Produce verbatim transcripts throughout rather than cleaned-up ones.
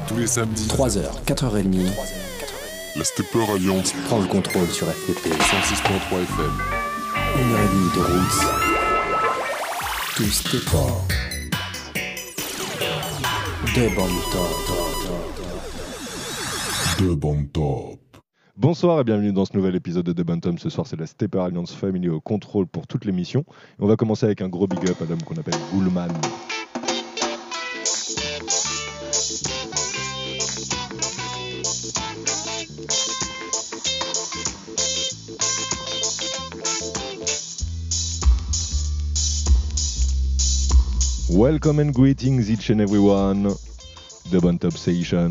Tous les samedis, trois heures, quatre heures trente, la Stepper Alliance prend le contrôle sur F T P. cent six virgule trois F M. Une heure et demie de roots. Tout Stepper. Deux bandes top. Deux bandes top. Bonsoir et bienvenue dans ce nouvel épisode de The Bantam. Ce soir, c'est la Stepper Alliance Family au contrôle pour toute l'émission. Et on va commencer avec un gros big up à l'homme qu'on appelle Ghoulman. Welcome and greetings each and everyone. The Bantam Station.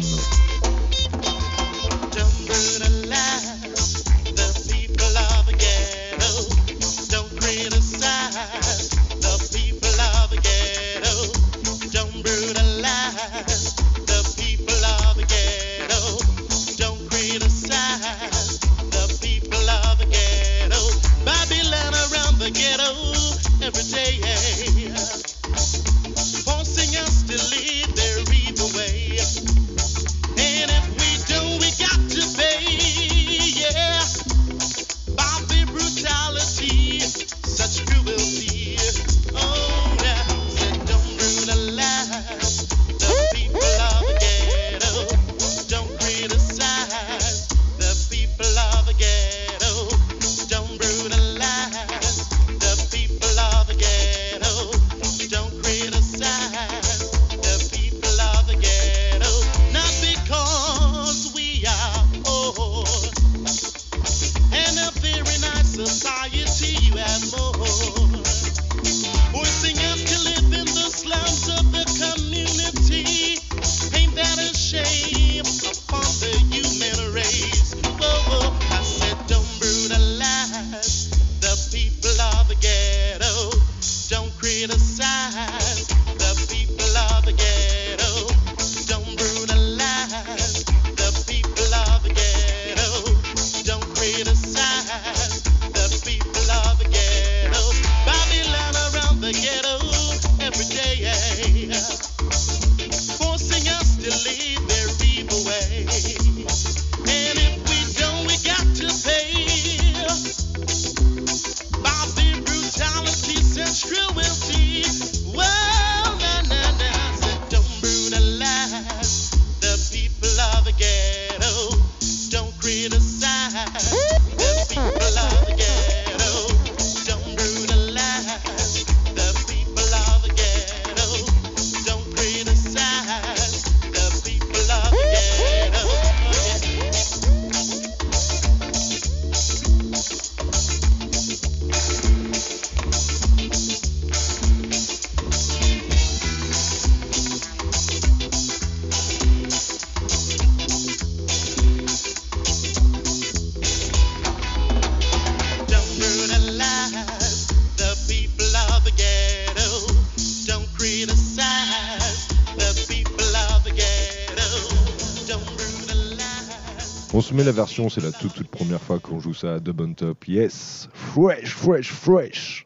On se met la version, c'est la toute toute première fois qu'on joue ça à The Bantam. Yes, fresh, fresh, fresh.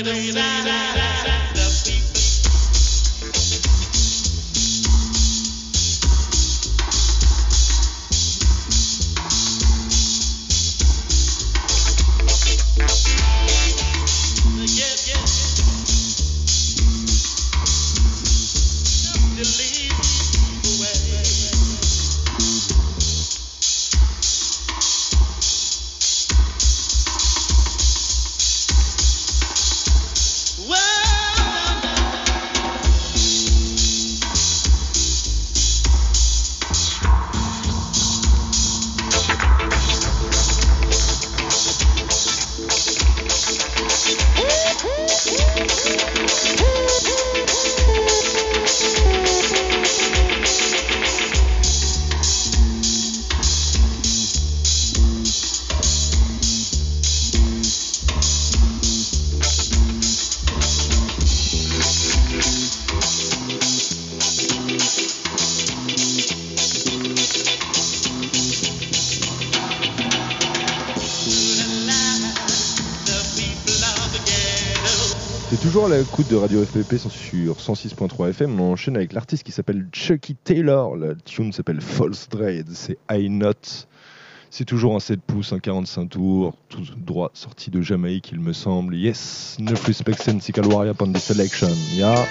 Toujours à l'écoute de Radio F P P sur cent six point trois F M, on enchaîne avec l'artiste qui s'appelle Chucky Taylor. La tune s'appelle False Dread, c'est High Note. C'est toujours un sept pouces, un quarante-cinq tours, tout droit sorti de Jamaïque, il me semble. Yes, no respect Sensical Warrior on this selection. Yeah.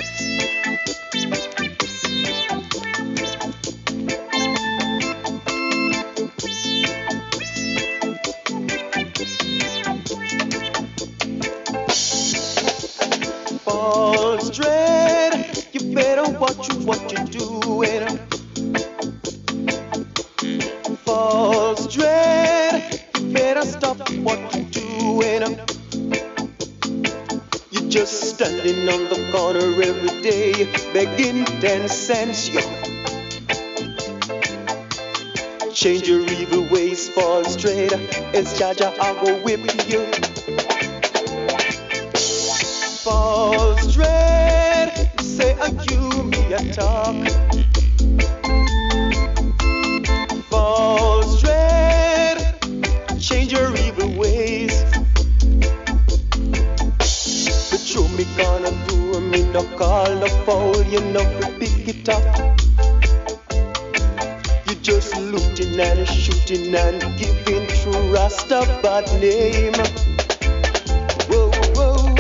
Watch what you're doing. False dread, you better stop what you're doing. You're just standing on the corner every day, begging ten cents, yo. Change your evil ways, false dread. It's Jaja, I'll go whip you. False dread, say are you me a talk. False dread, change your evil ways. But you me gonna do me no call no foul, you know we pick it up. You just looting and shooting and giving true Rasta bad name. Whoa, whoa, whoa.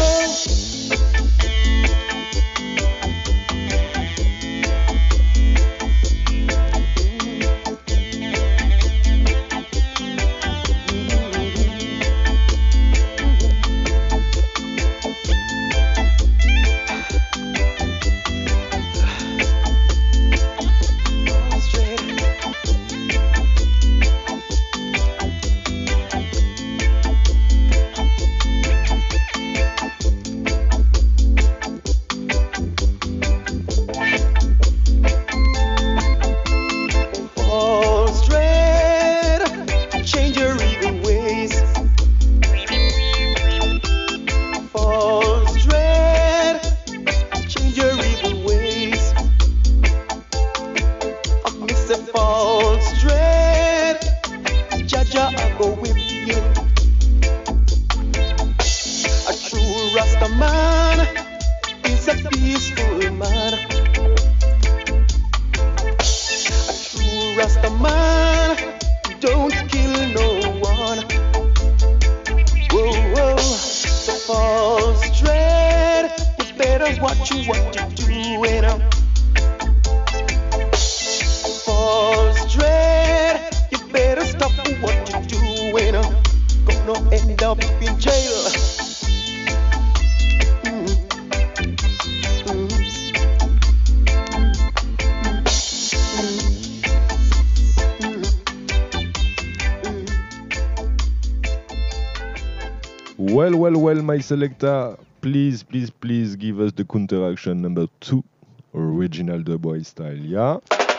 Well, well, well, my selector, please, please, please give us the counteraction number two, original Dubwise style, yeah?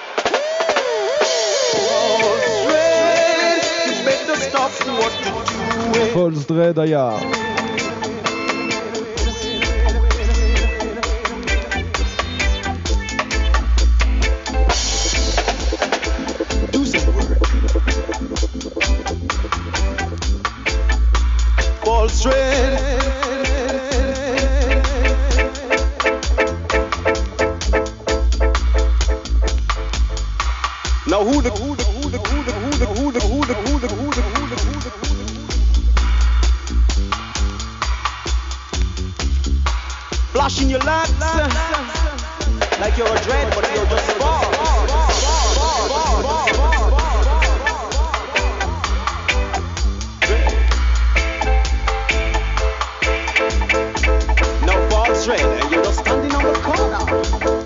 False Dread, yeah. False dread, flashing your lights like you're a dread, but you're just far. No false dread, and you're just standing on the corner.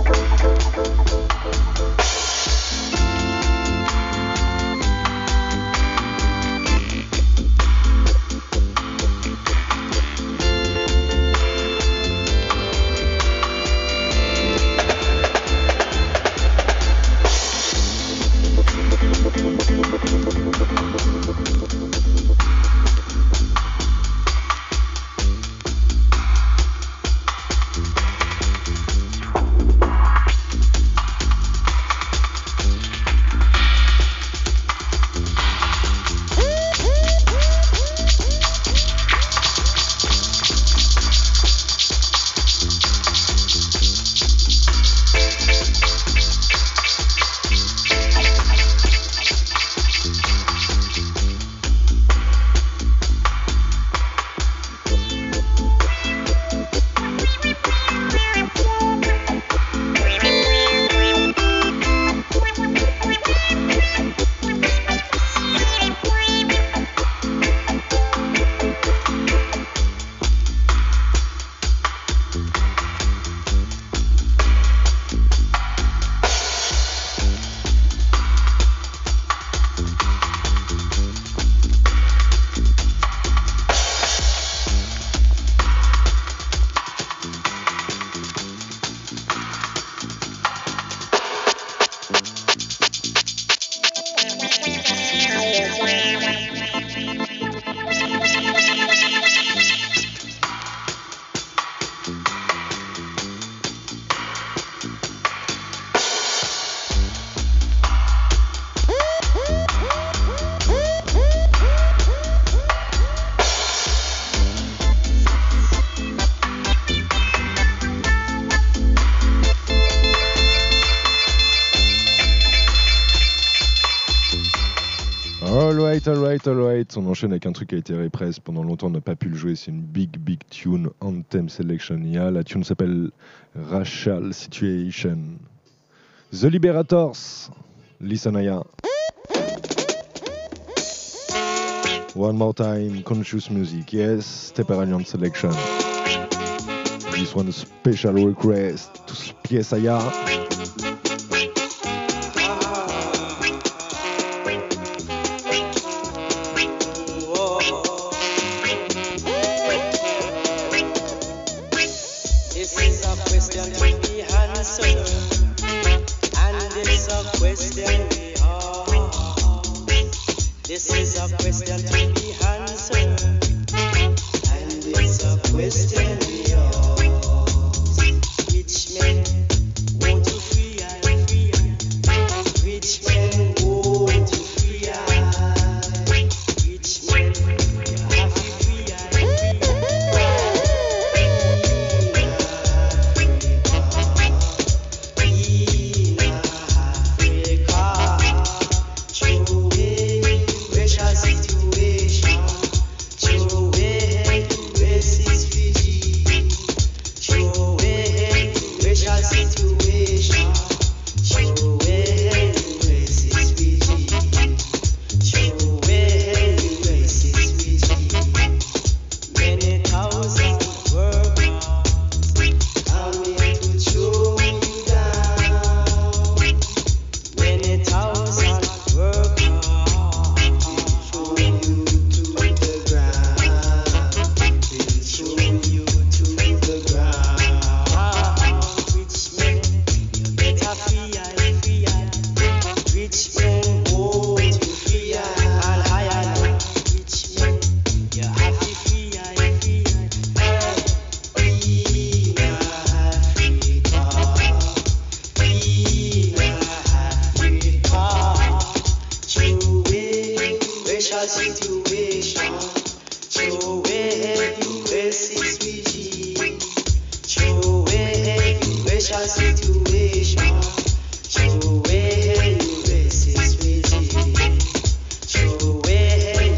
Alright, alright, alright. On enchaîne avec un truc qui a été répresse. Pendant longtemps, on n'a pas pu le jouer. C'est une big, big tune. Anthem Selection. La tune s'appelle Racial Situation. The Liberators. Lisanaya. One more time. Conscious music. Yes. Steperanian Selection. This one a special request to Spiesaya.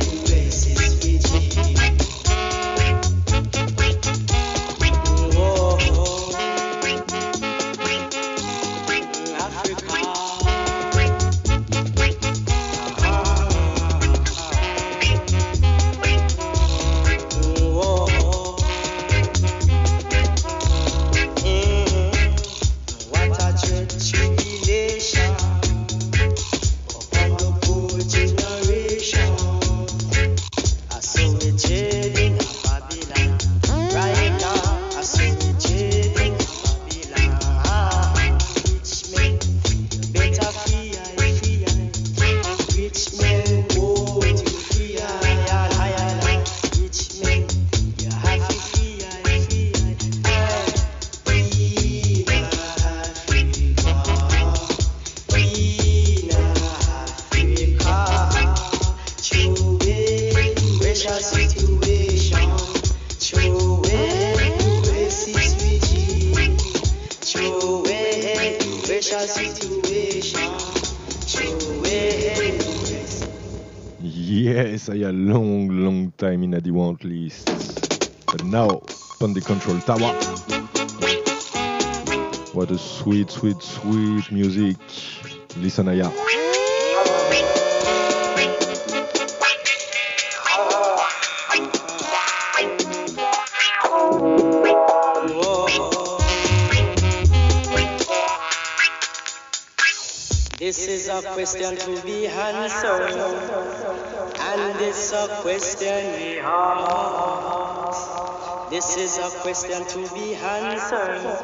Whoa. special situation. True anyways. Yes, I a long, long time in the want list. But now, on the control tower. What a sweet, sweet, sweet music. Listen, Aya. This is a question to be answered, and this a question we ask. This is a question to be answered.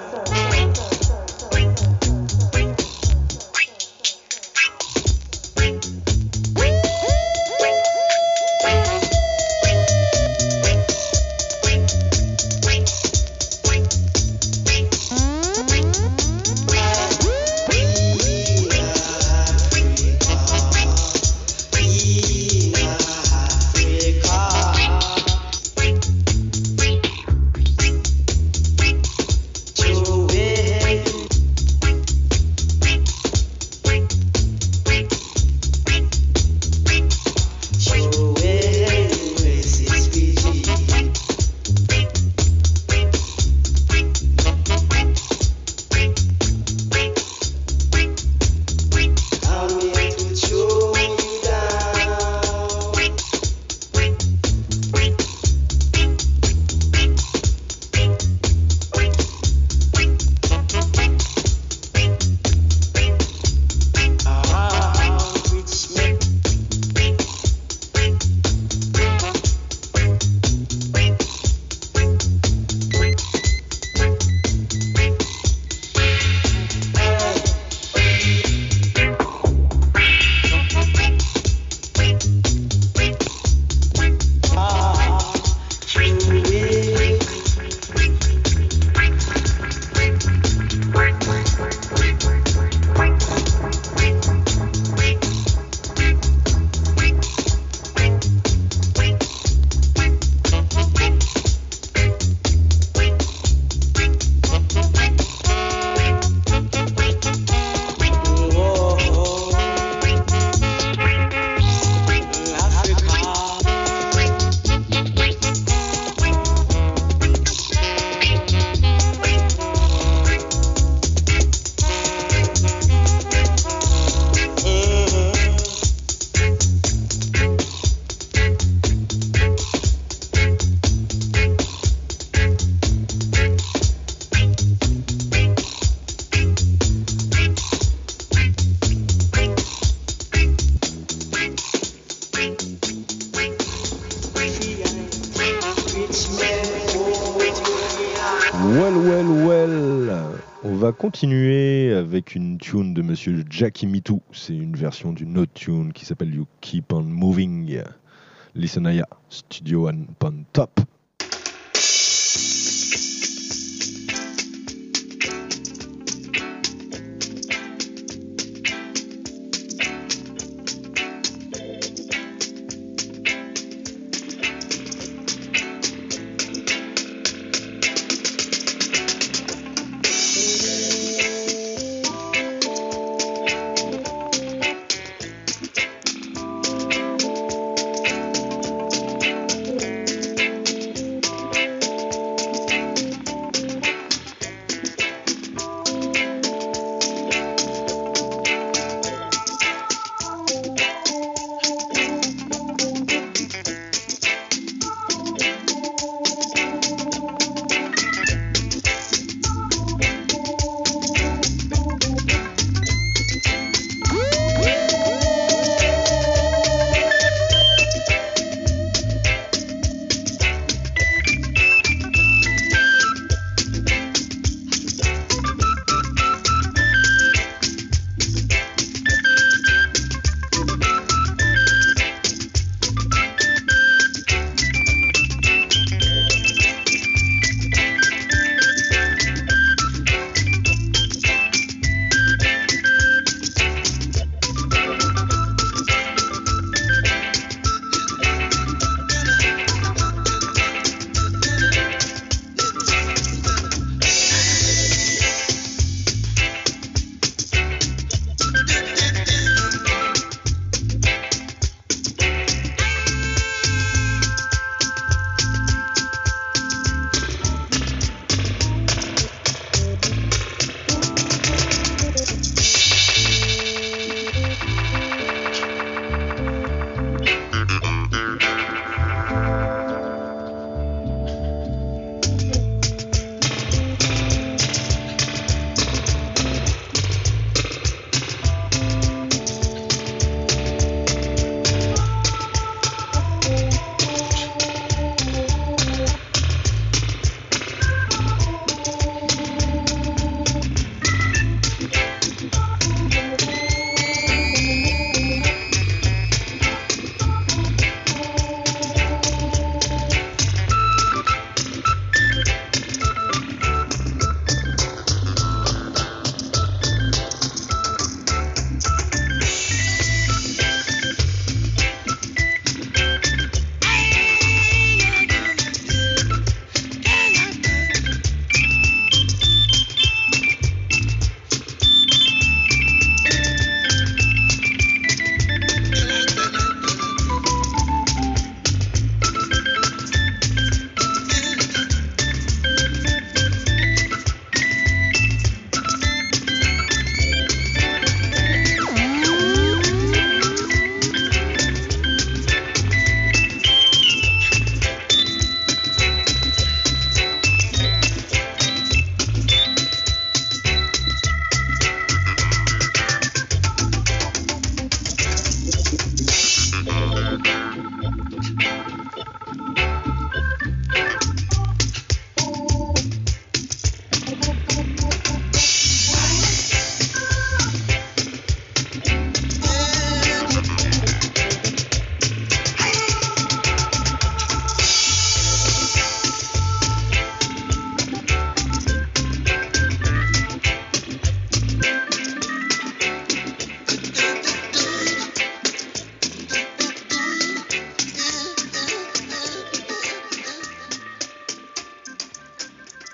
Continuer avec une tune de Monsieur Jackie Mitou. C'est une version d'une autre tune qui s'appelle You Keep On Moving. Listen Aya, Studio One Pon Top.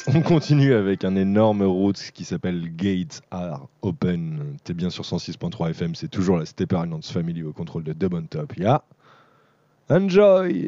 On continue avec un énorme Roots qui s'appelle Gates Are Open. T'es bien sur cent six point trois F M, c'est toujours la Stepper Islands Family au contrôle de Dub on Top. Yeah. Enjoy!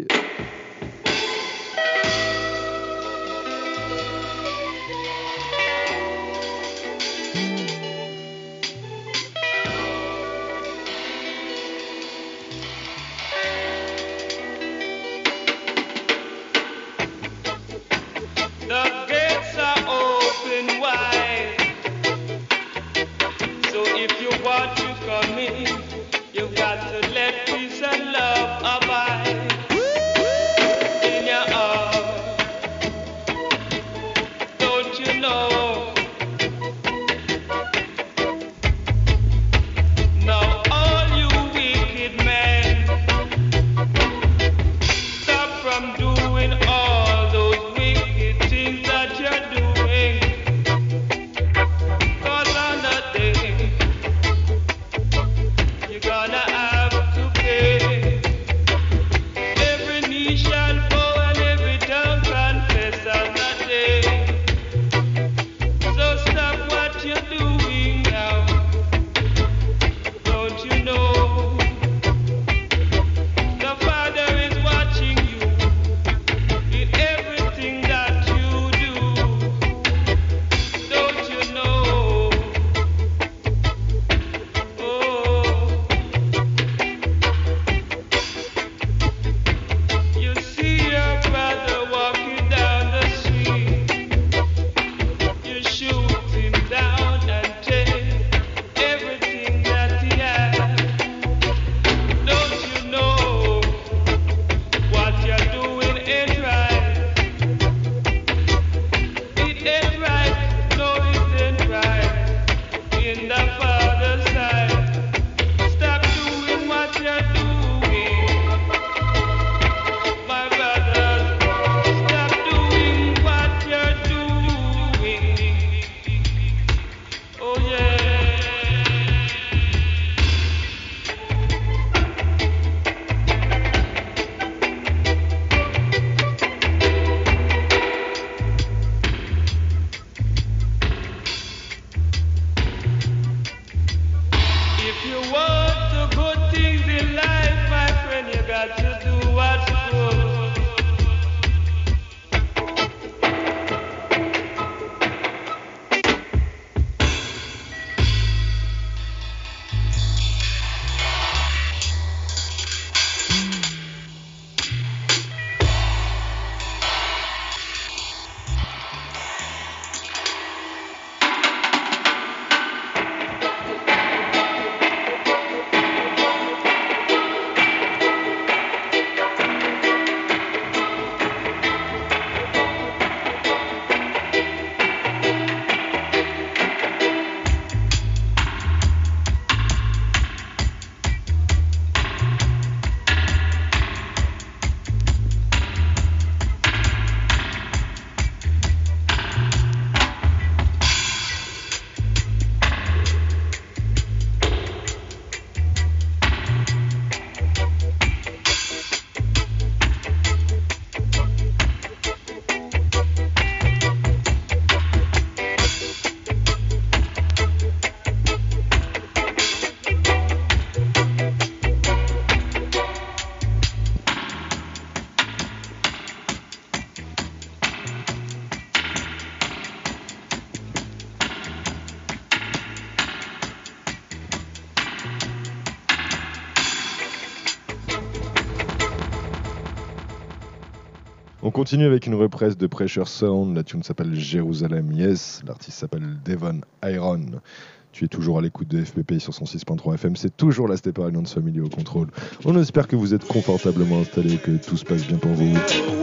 On continue avec une reprise de Pressure Sound. La tune s'appelle Jérusalem Yes. L'artiste s'appelle Devon Iron. Tu es toujours à l'écoute de F P P sur cent six point trois F M. C'est toujours la Stepper Islands Family au contrôle. On espère que vous êtes confortablement installés, que tout se passe bien pour vous.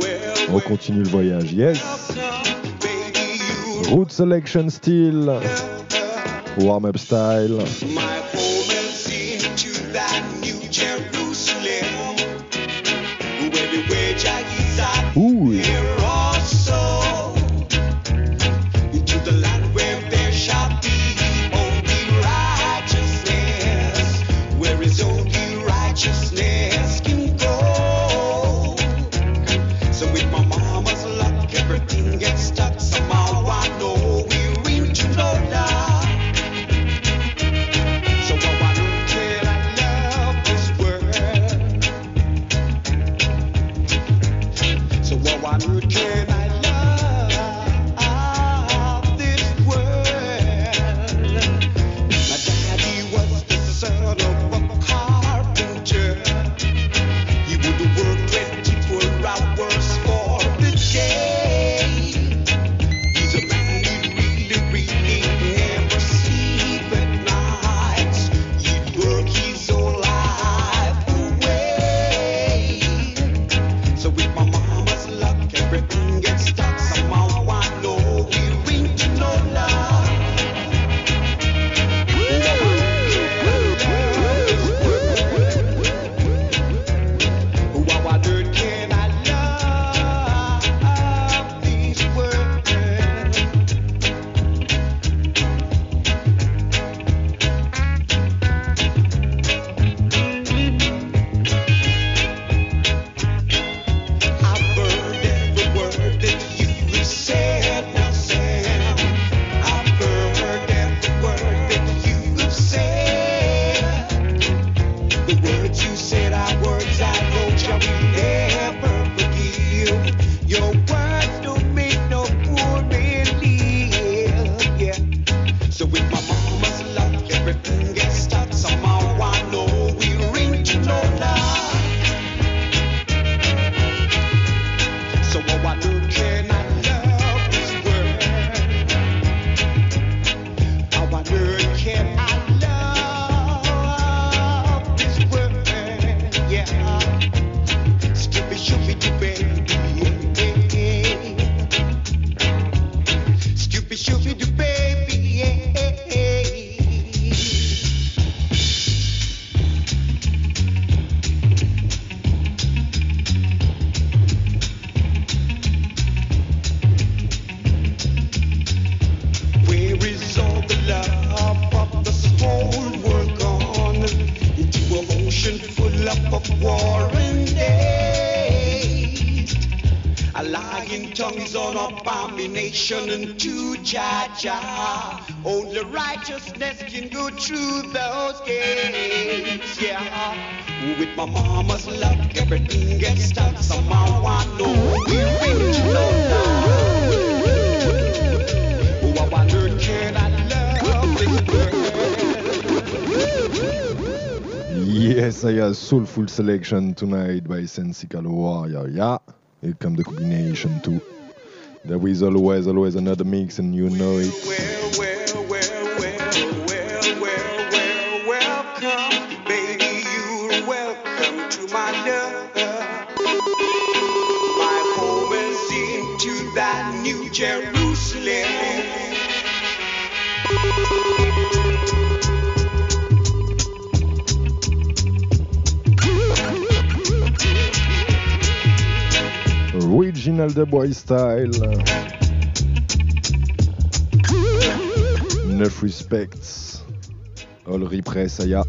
On continue le voyage. Yes. Root Selection Style. Warm-up style. Ooh. Into the land where there shall be only righteousness, where is only righteousness can go. So with my mama's luck, everything gets stuck somehow. be sure with the baby, yeah. Where is all the love of this whole world gone into an ocean full of war and hate? A lying tongue is an abomination unto Jah Jah. Only righteousness can go through those gates, yeah. With my mama's luck, everything gets stuck. Somehow I know we're rich, no love. Oh, I wonder, can I love this girl? Yes, I have soulful selection tonight by Sensical Warrior. Yeah, here come the combination too. There is always, always another mix, and you know it. Well, well, well, well, well, well, well, welcome, baby, you're welcome to my love. My home is into that New Jerusalem. Original The Boy style. Enough respects. All repress, Aya.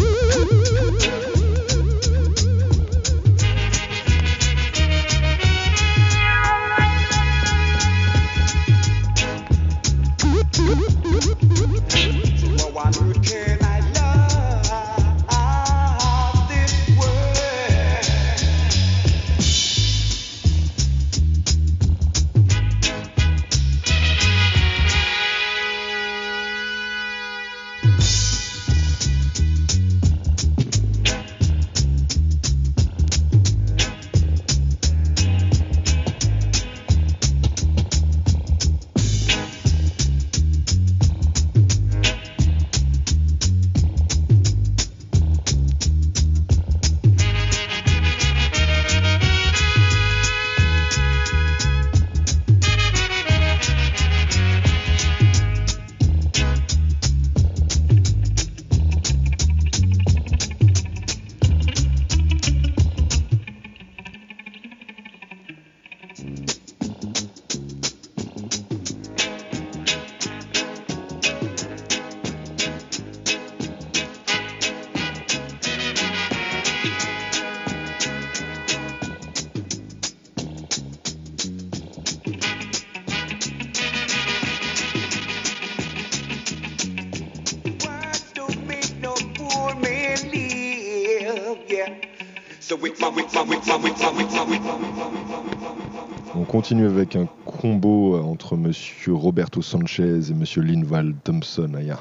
On continue avec un combo entre Monsieur Roberto Sanchez et Monsieur Linval Thompson. Aya.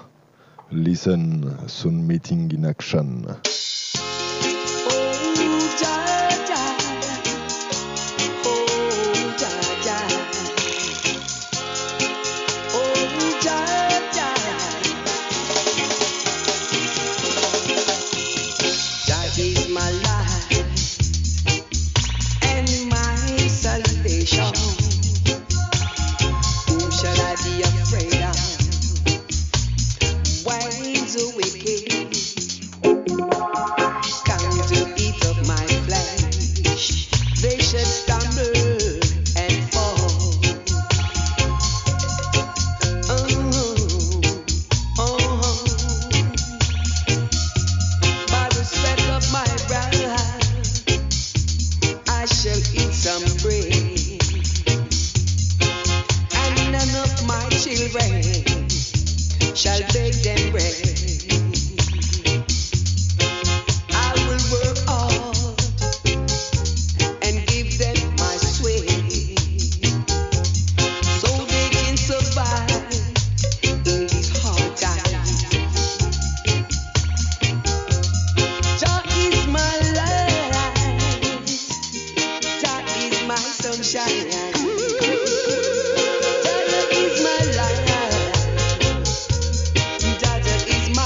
Listen, Sound Meeting in Action. Is my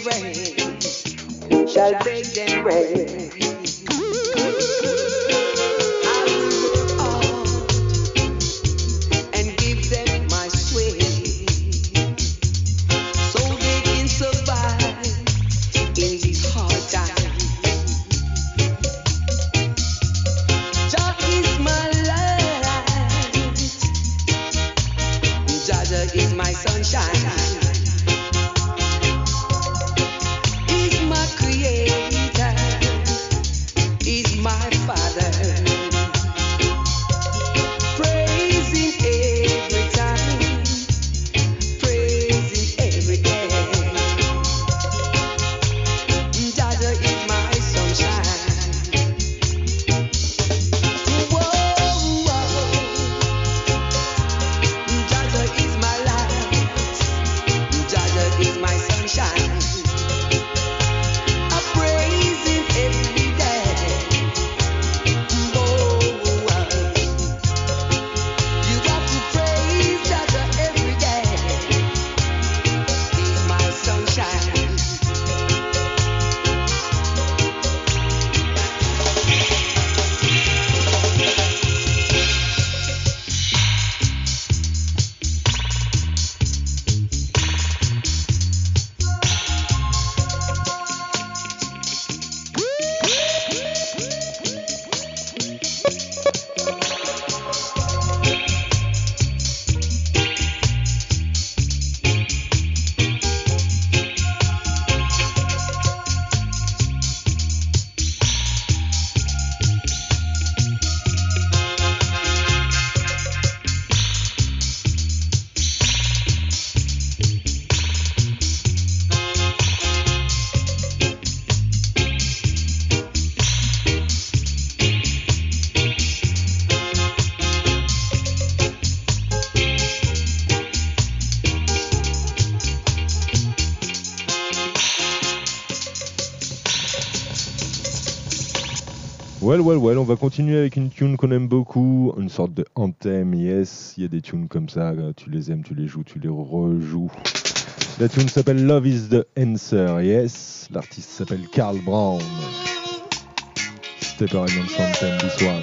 rain shall beg them rain. I will work hard and give them my sweat so they can survive in these hard times. Jah is my light, Jah is my sunshine. Well, well, well, on va continuer avec une tune qu'on aime beaucoup, une sorte de anthem, yes, il y a des tunes comme ça, tu les aimes, tu les joues, tu les rejoues. La tune s'appelle Love is the Answer, yes, l'artiste s'appelle Carl Brown. Stepper Alliance Anthem, this one.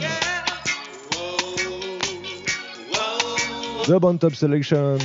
The Band Top Selection.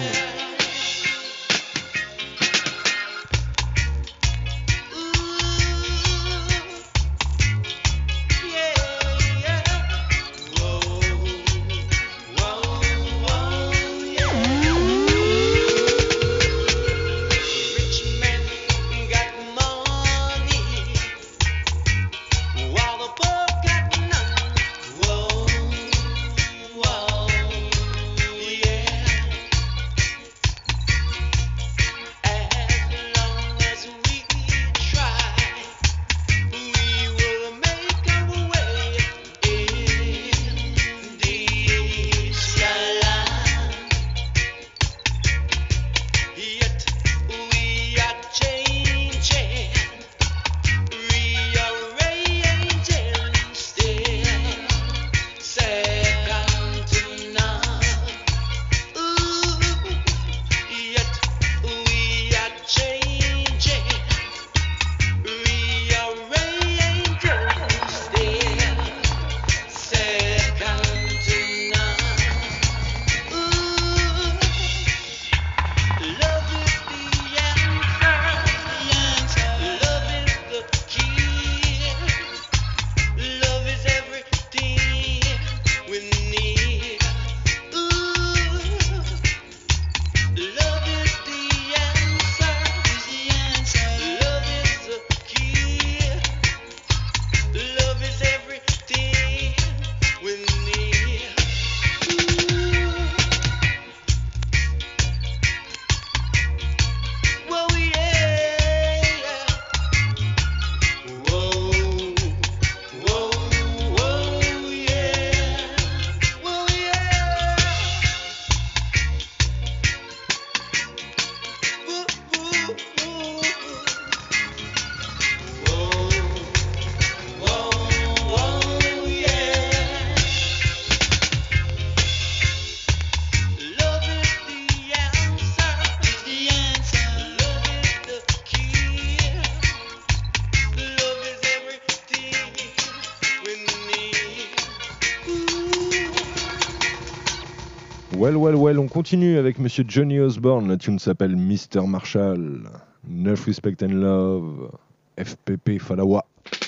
Well, well, well, on continue avec Monsieur Johnny Osborne. La tune s'appelle mister Marshall. Enough Respect and Love. F P P Falawa.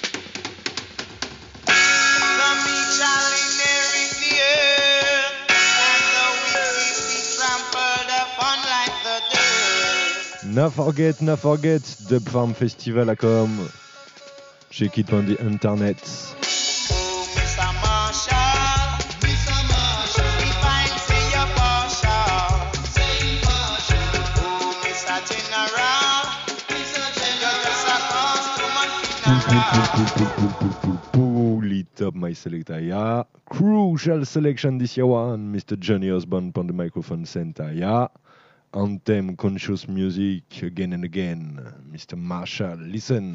Na forget, na forget, Dub Farm Festival à Com. Check it on the internet. Pull it up, my selector. Yeah. Crucial selection this year one. Mister Johnny Osborne on the microphone center. Yeah. Anthem, conscious music again and again. Mister Marshall, listen.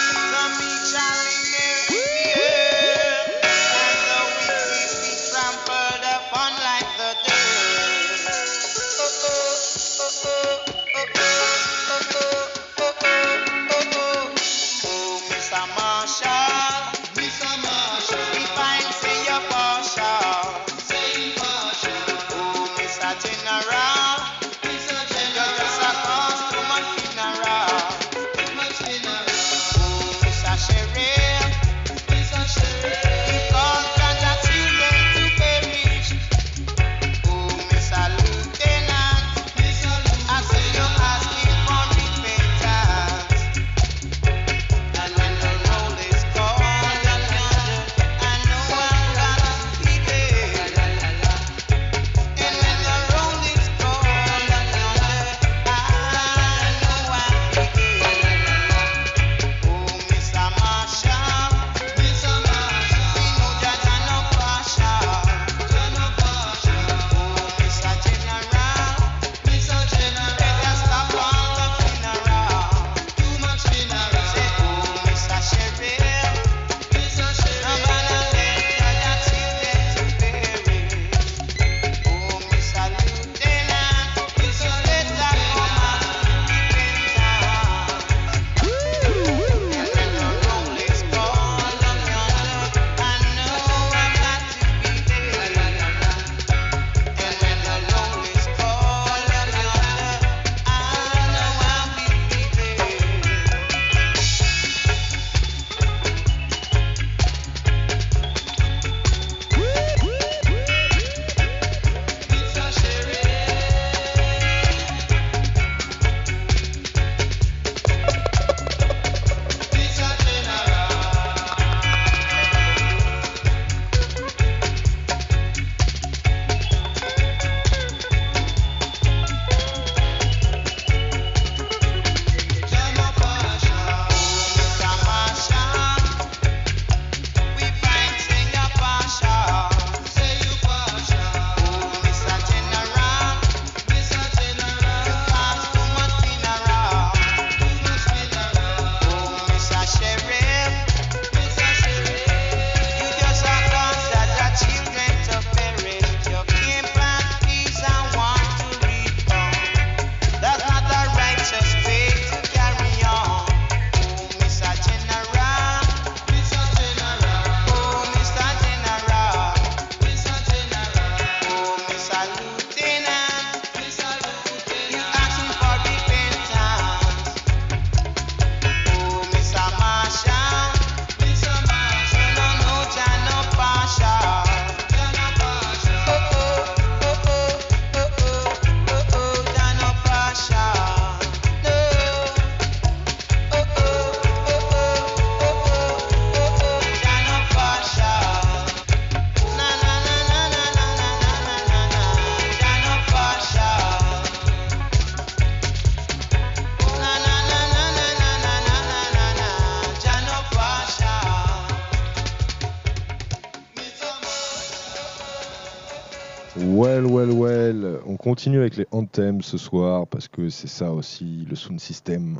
Well, well, well. On continue avec les anthems ce soir parce que c'est ça aussi le sound system.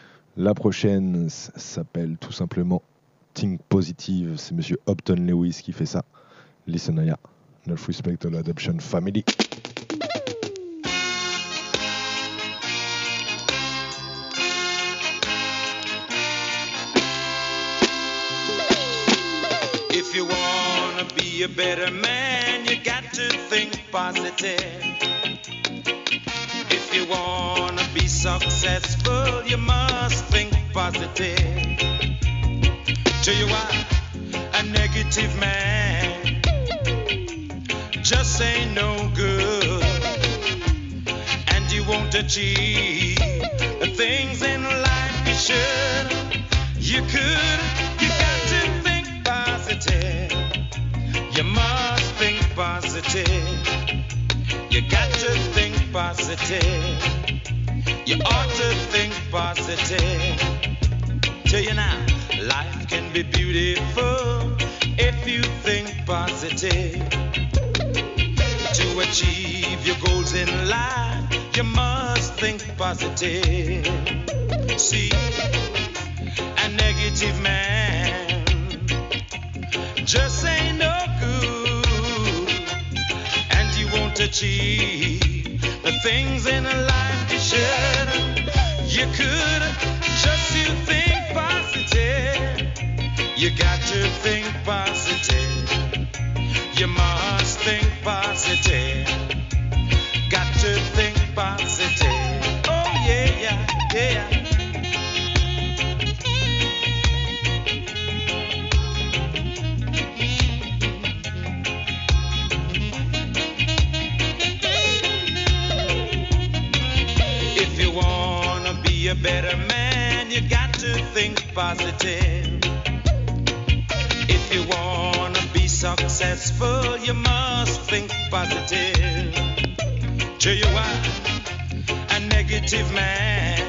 La prochaine s'appelle tout simplement Think Positive. C'est monsieur Upton Lewis qui fait ça. Listen Aya. Enough Respect to l'Adoption Family. If you wanna be a better man, you got to think positive. If you wanna be successful, you must think positive. Tell you why, a negative man just ain't no good, and you won't achieve the things in life you should. You could, you got to think positive. You must think positive. You got to think positive. You ought to think positive. Tell you now, life can be beautiful if you think positive. To achieve your goals in life, you must think positive. See, a negative man just ain't no good, and you won't achieve the things in life you should. You could just you think positive. You got to think positive. You must think positive. Got to think positive. Oh yeah, yeah, yeah. If you wanna be a better man, you got to think positive. If you wanna be successful, you must think positive. Tell you why, a negative man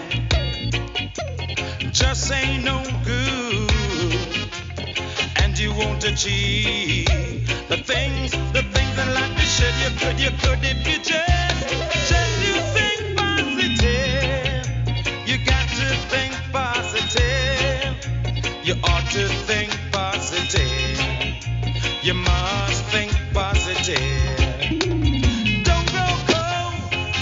just ain't no good, and you won't achieve the things, the things in life you should. You could, you could if you just, just you think positive. You got to think positive. You ought to think positive. You must think positive. Don't grow cold.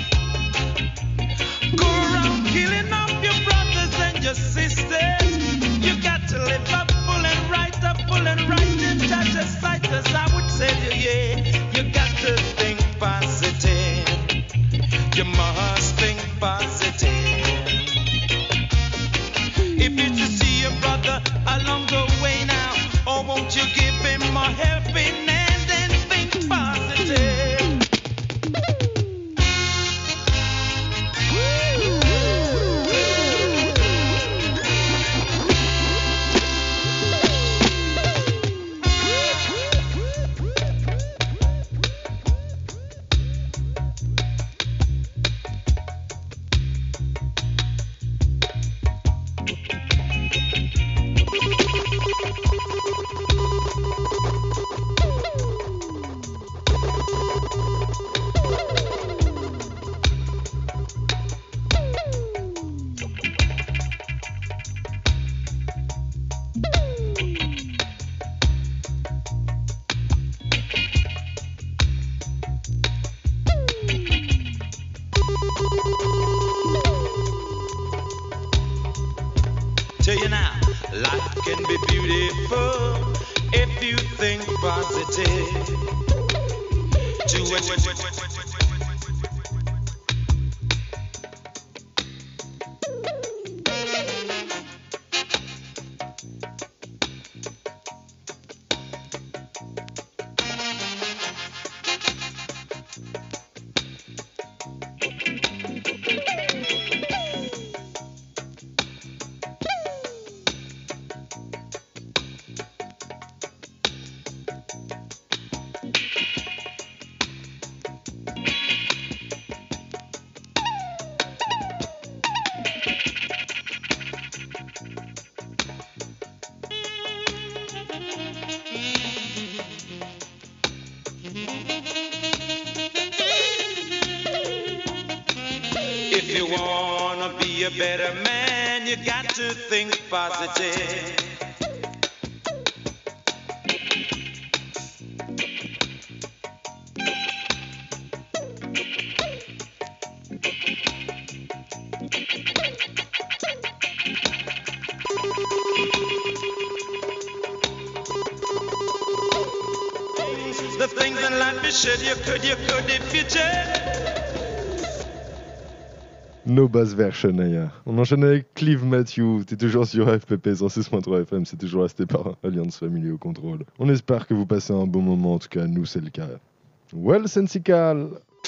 Go around killing off your brothers and your sisters. You got to live up full and right, up full and right in Judge's sight, as I would say to you, yeah. You got to think positive. You must think positive. If you just see your brother along the way now, or won't you give him a helping hand and think positive? Tell you now, life can be beautiful if you think positive. To it. If you wanna be a better man, you got to think positive. The things in life me said you could, you could if you just. No Bass Version, Aya. On enchaîne avec Clive Matthew. T'es toujours sur F P P cent six point trois F M. C'est toujours resté par Alliance Family au contrôle. On espère que vous passez un bon moment. En tout cas, nous, c'est le cas. Well, Sensical.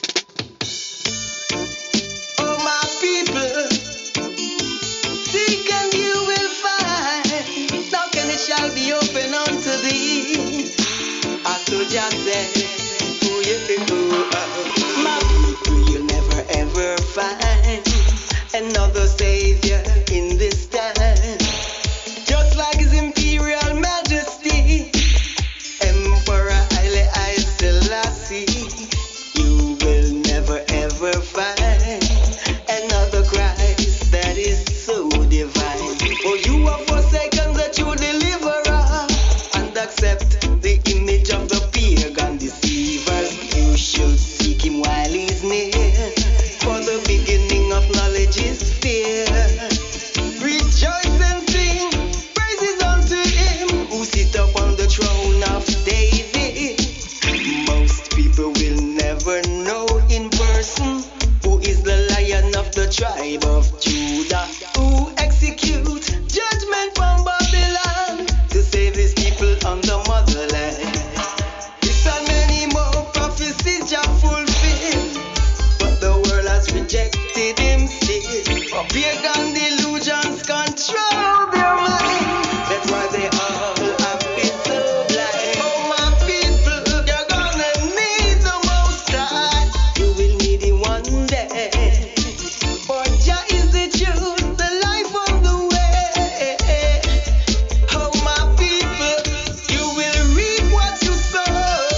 Oh, my people, seek and you will find. Now can it shall be open unto thee. I told ya say, oh yeah, oh, oh. My people, you'll never ever find another savior in this time. Just like His Imperial Majesty, Emperor Haile I Selassie, you will never ever find another Christ that is so divine. For you have forsaken the true deliverer and accept the image of the pagan deceivers. You should seek Him while He's near, for the beginning of knowledge is fear. Rejoice and sing praises unto Him who sit upon the throne of David. Most people will never know in person who is the Lion of the tribe of Judah, who execute judgment from Babylon to save His people on the motherland. This and many more prophecies Jah fulfill, but the world has rejected Him still. Pagan delusions control their mind. That's why they all have been so blind. Oh, my people, you're gonna need the Most High. You will need Him one day. For Jah is the truth, the life of the way. Oh, my people, you will reap what you sow.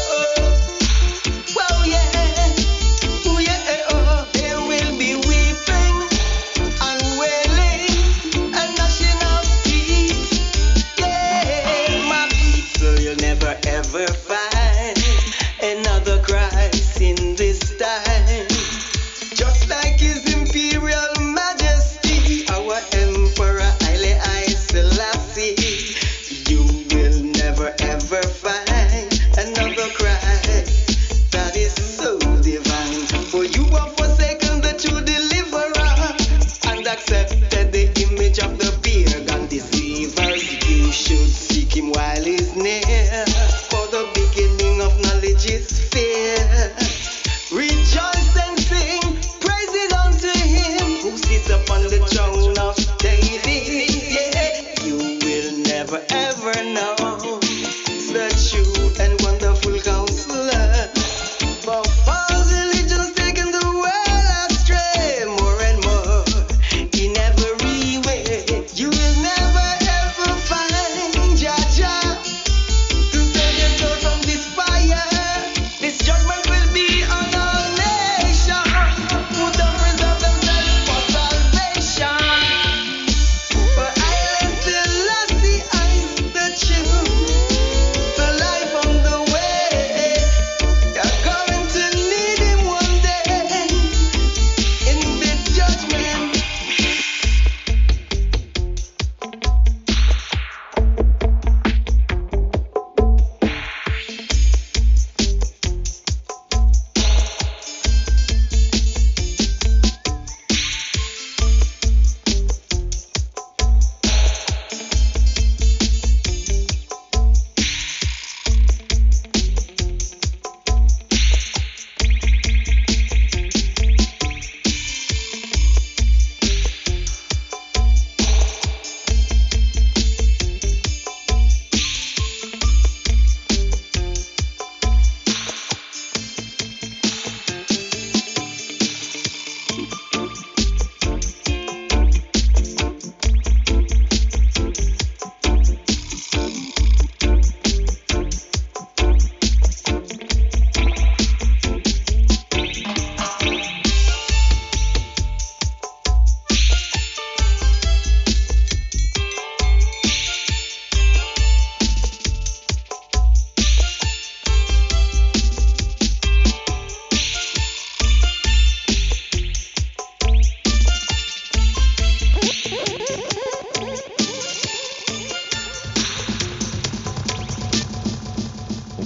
Well, yeah, oh yeah, oh, there will be weeping and wailing and gnashing of teeth. Yeah, my people, you'll never ever find another Christ in this time. Just like His Imperial Majesty, our Emperor Haile I Selassie, you will never ever find another Christ that is so divine. For you have forsaken the true deliverer and accepted the image of the pagan deceivers. You should seek Him while He's near, for the beginning of knowledge is fear. Rejoice and sing praises unto Him who sits upon the throne of David. Yeah, you will never ever know the true and wonderful counselor. For false religions taking the world astray more and more in every way.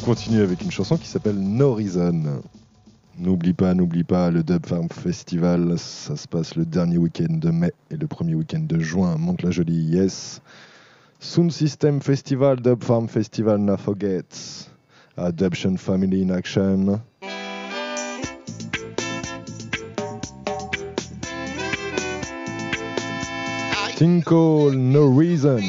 continue avec une chanson qui s'appelle No Reason. N'oublie pas, n'oublie pas, le Dub Farm Festival, ça se passe le dernier week-end de mai et le premier week-end de juin à Mantes-la-Jolie, yes. Sound System Festival, Dub Farm Festival, na forget. Adoption Family in Action. Tinkle, No Reason.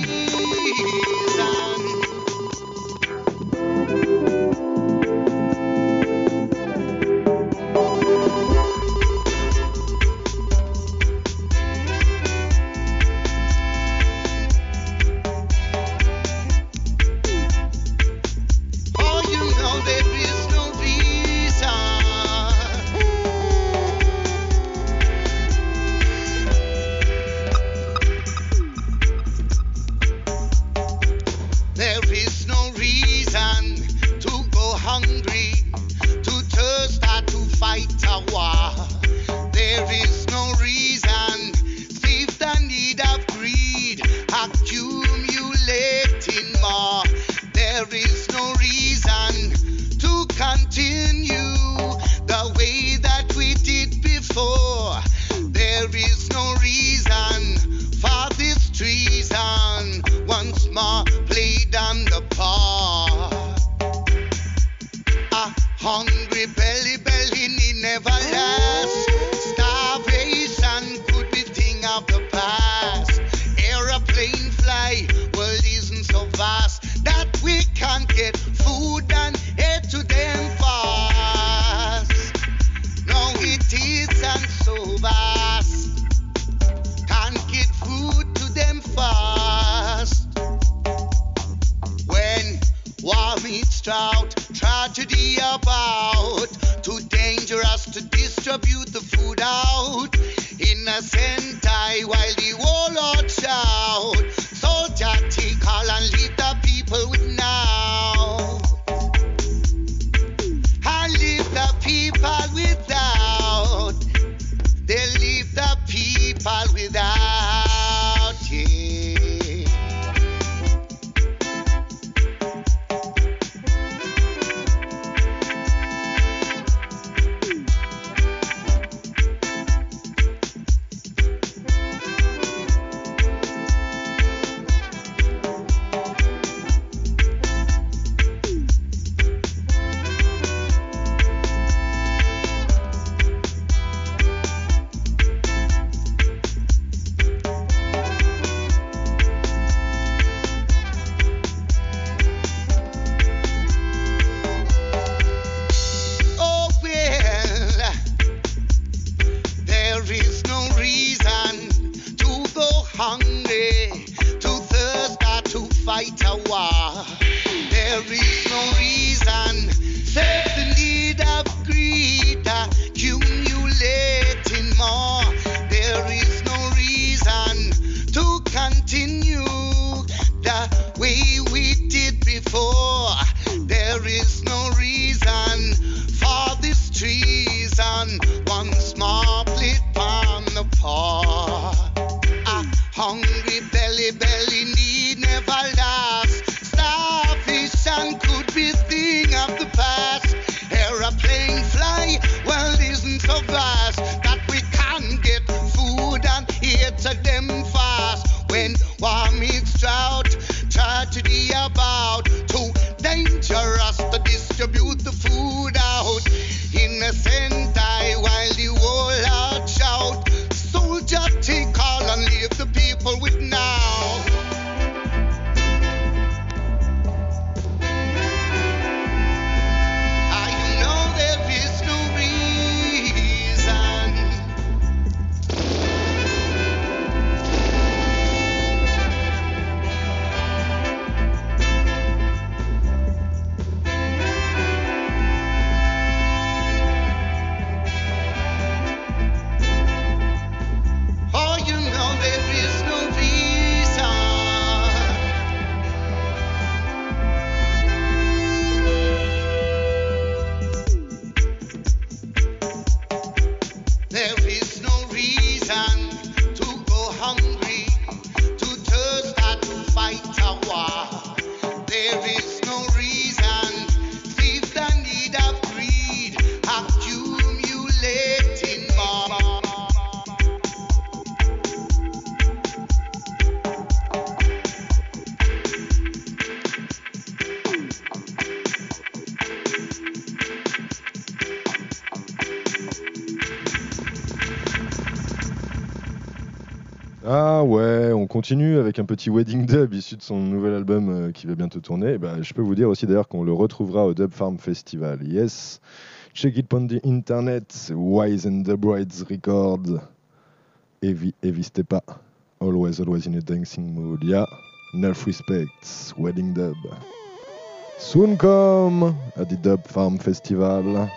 Ah ouais, on continue avec un petit wedding dub issu de son nouvel album euh, qui va bientôt tourner. Bah, je peux vous dire aussi d'ailleurs qu'on le retrouvera au Dub Farm Festival. Yes, check it on the internet, Wise and the Brides Record. Heavy, heavy step up. Always, always in a dancing mood. Yeah, enough respect, wedding dub. Soon come at the Dub Farm Festival.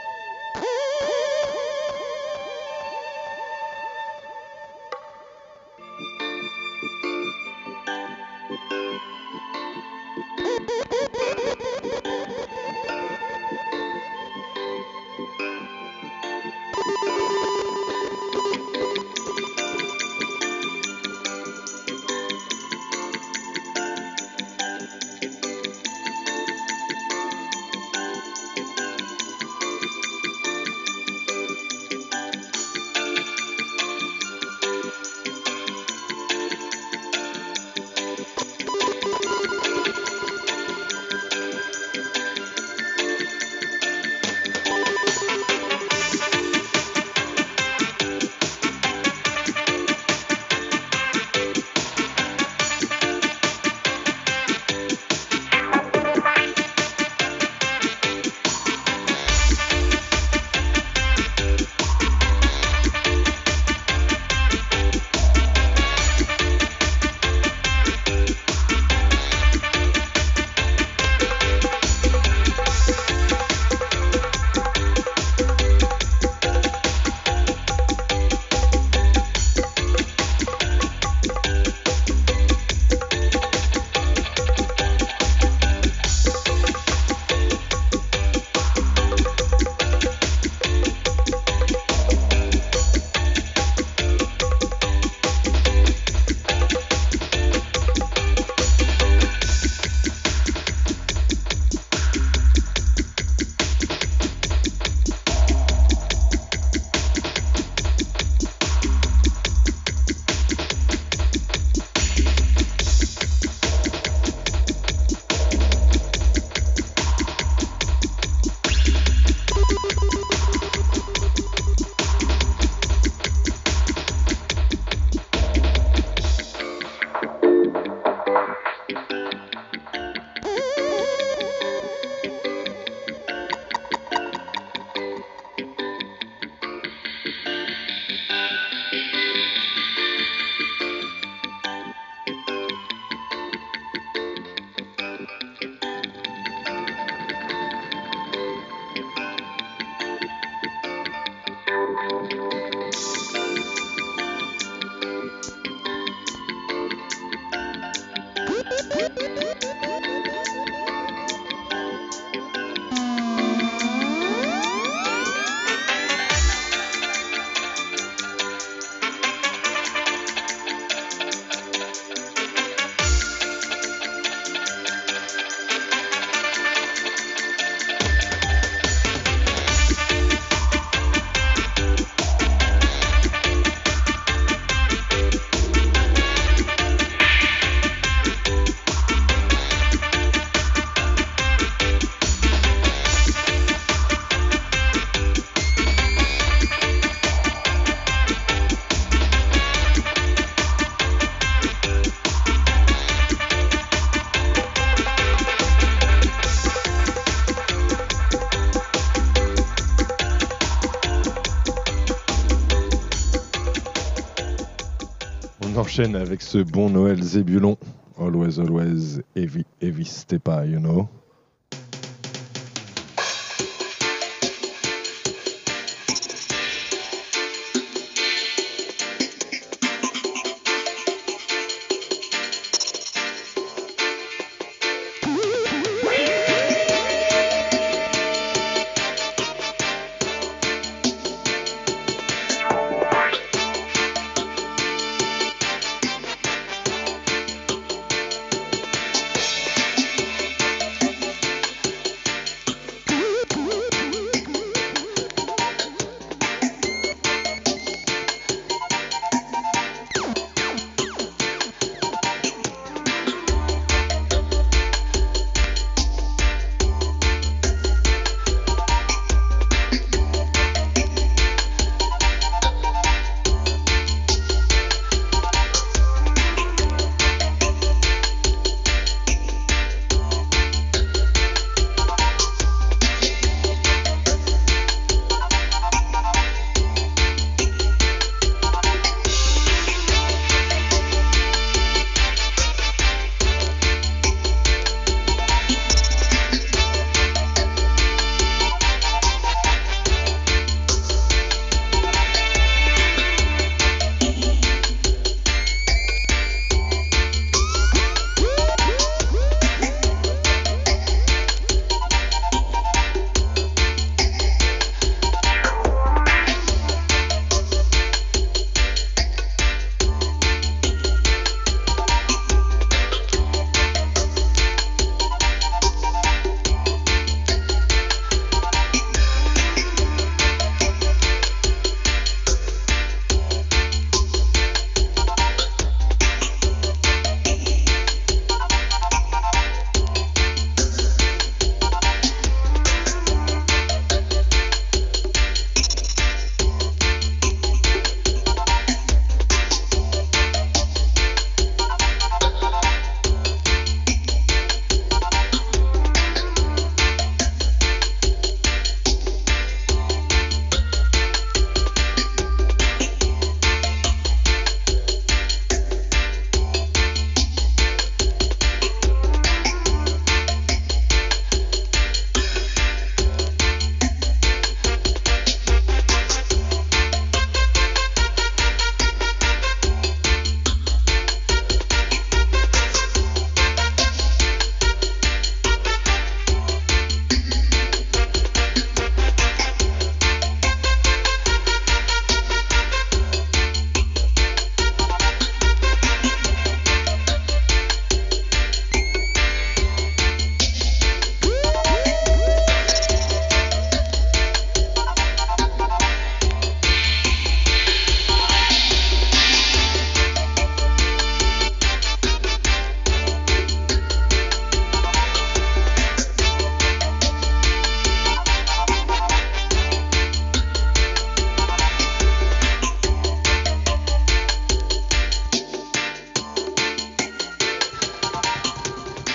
Enchaîne avec ce bon Noël Zébulon. Always, always, heavy, heavy stepa, you know.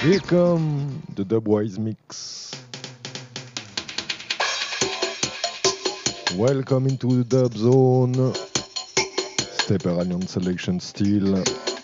Here come the Dubwise mix. Welcome into the dub zone. Stepper Alliance selection still.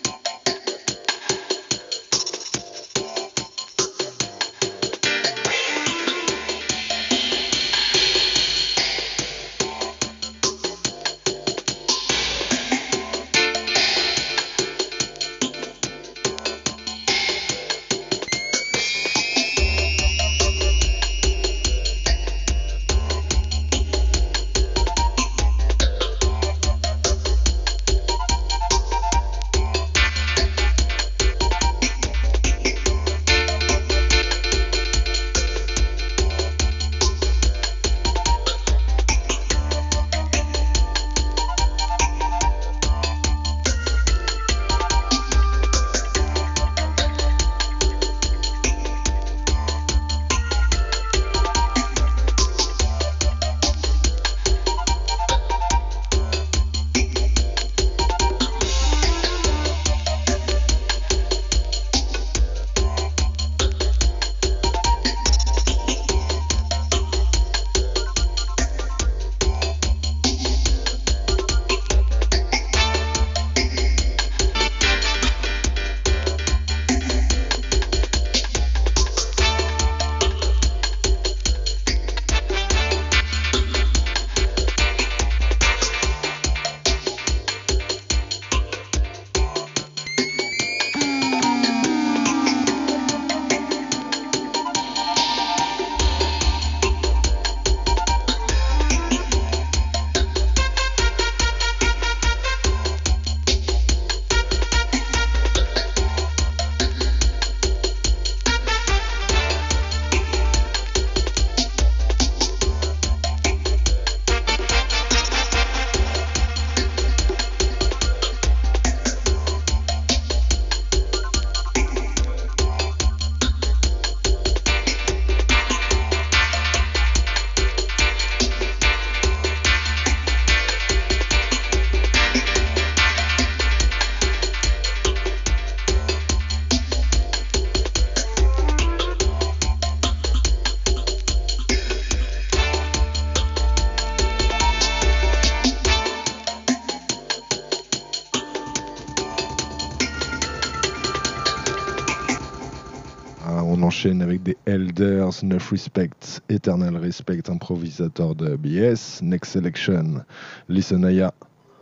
Avec des Elders, Neuf Respect, Eternal Respect, improvisateur de B S, Next Selection, Listenaya,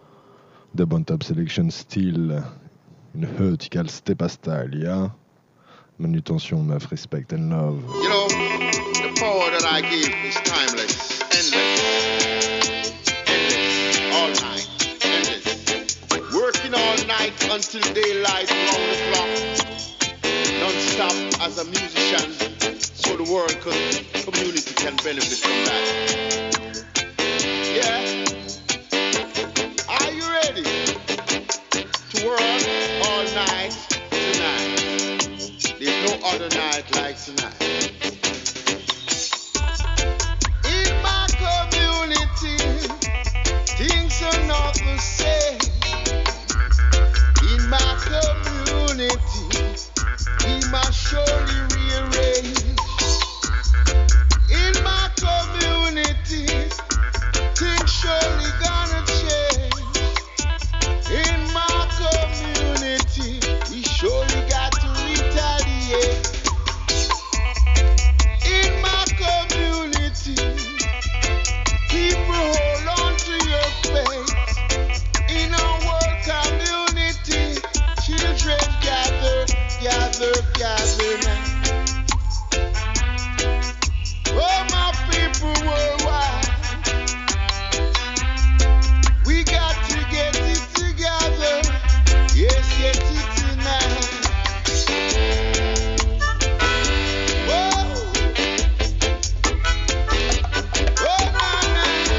Dub on Top Selection Steel, une vertical step style, yeah? Manutention, Neuf Respect and Love. You know, the power that I give is timeless, endless, endless, all night, endless. Working all night until daylight, round the clock. Non-stop as a musician, so the world could, community can benefit from that. Yeah? Are you ready to work all night tonight? There's no other night like tonight. In my community, things are not the same. In my community, we must surely rearrange. In my community, things surely gonna change. In my community, we surely got to retaliate. In my community, people hold on to your faith. In our community, children gather. Gather, gather now. Oh, my people worldwide, we got to get it together. Yes, get it tonight. Whoa. Oh, nah, nah.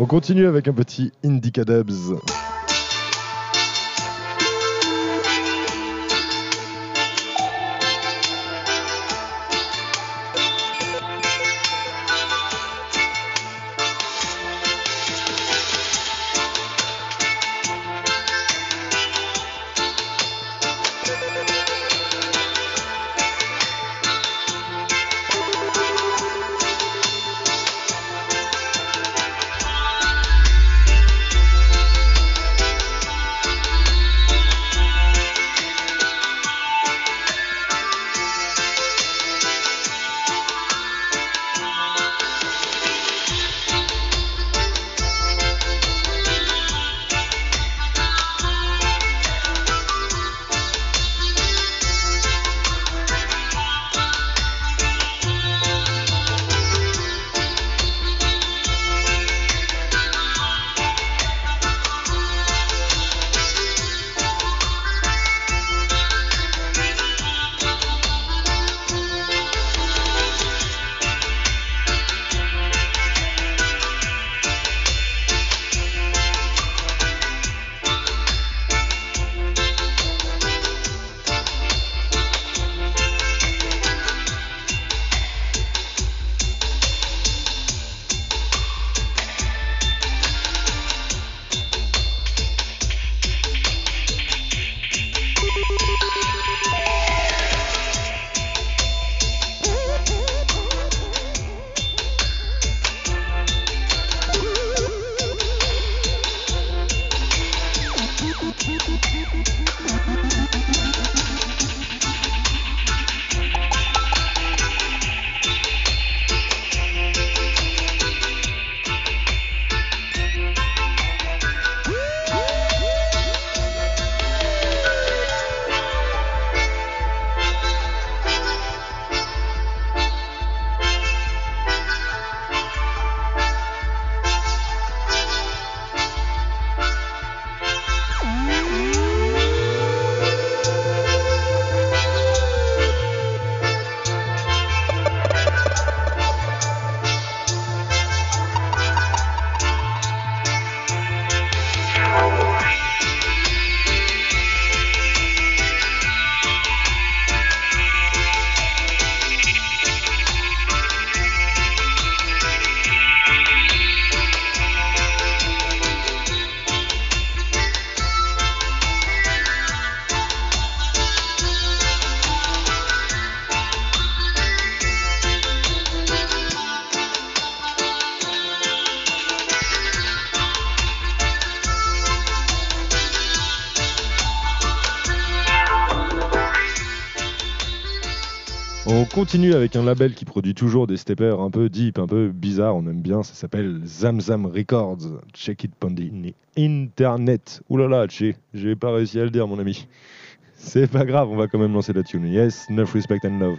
On continue avec un petit Indica Dubs. On continue avec un label qui produit toujours des steppers un peu deep, un peu bizarres, on aime bien, ça s'appelle Zamzam Records. Check it on the internet. Oulala, j'ai, j'ai pas réussi à le dire mon ami. C'est pas grave, on va quand même lancer la tune. Yes, enough respect and love.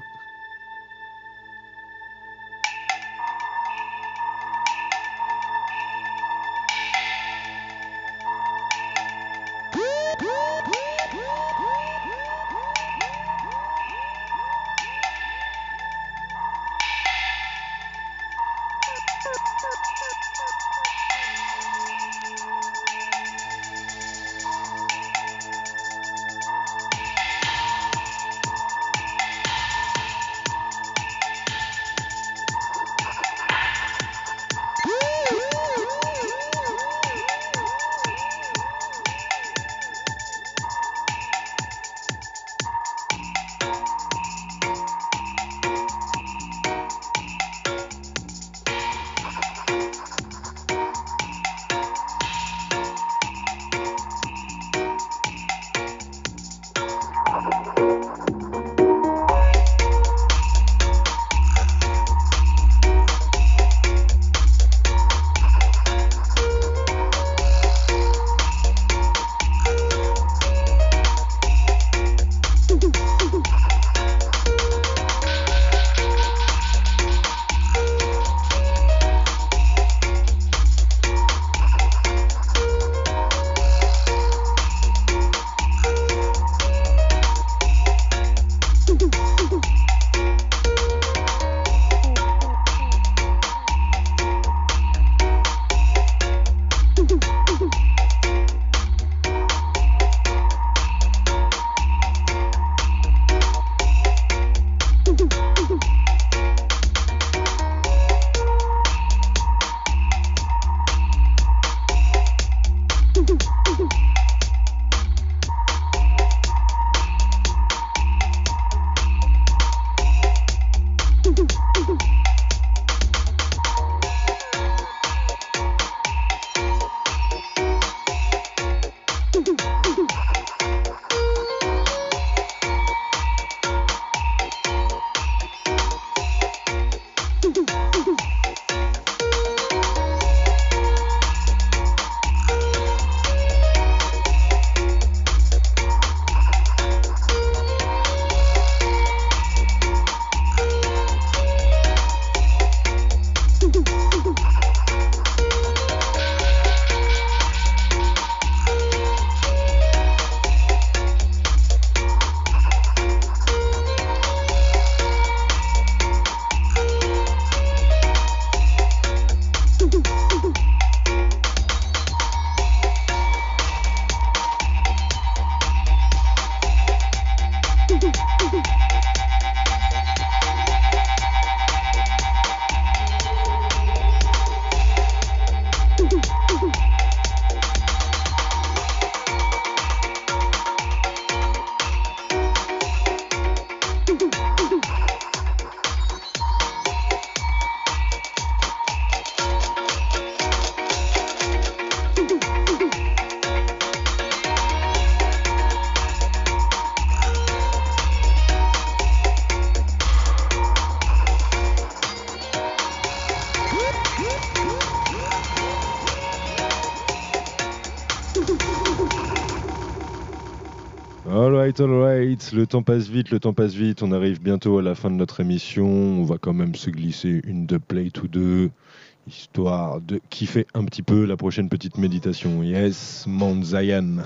Alright, alright, le temps passe vite, le temps passe vite, on arrive bientôt à la fin de notre émission, on va quand même se glisser une de play ou deux, histoire de kiffer un petit peu la prochaine petite méditation. Yes, Mount Zion.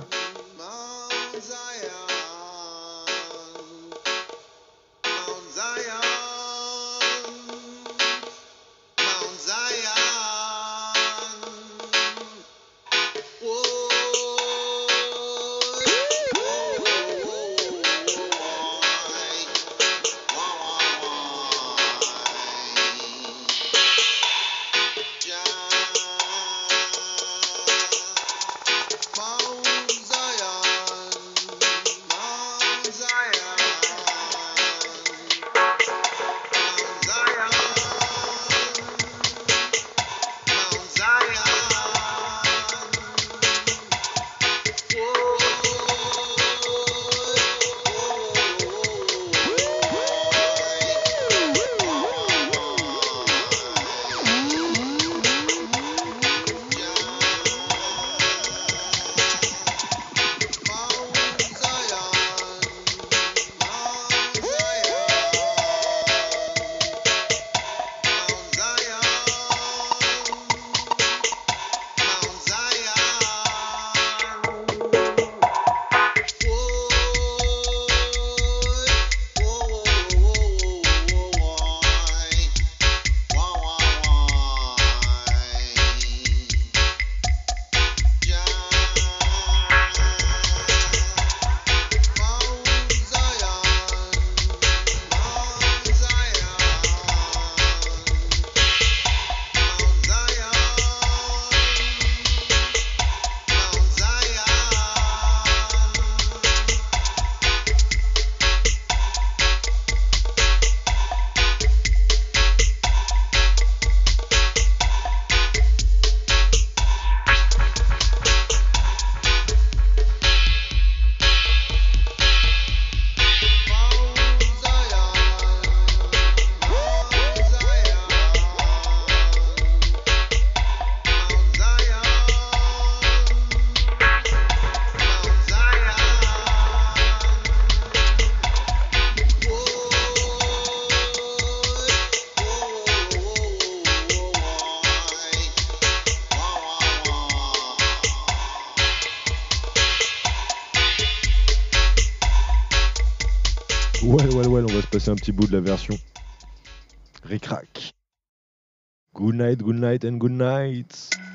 Ouais, ouais, ouais, on va se passer un petit bout de la version. Ric-rac. Good night, good night and good night.